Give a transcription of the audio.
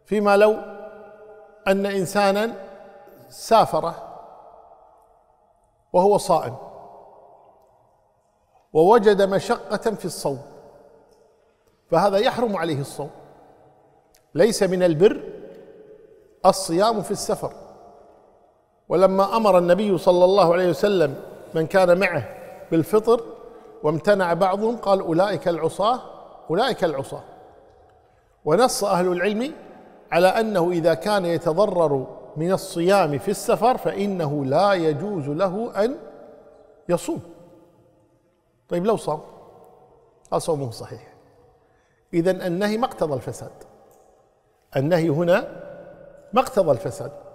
فيما لو أن إنسانا سافر وهو صائم ووجد مشقة في الصوم، فهذا يحرم عليه الصوم. ليس من البر الصيام في السفر. ولما أمر النبي صلى الله عليه وسلم من كان معه بالفطر وامتنع بعضهم قال أولئك العصاة أولئك العصاة. ونص أهل العلم على أنه إذا كان يتضرر من الصيام في السفر فإنه لا يجوز له أن يصوم. طيب لو صام قال صومه صحيح. إذن النهي ما اقتضى الفساد، النهي هنا ما اقتضى الفساد.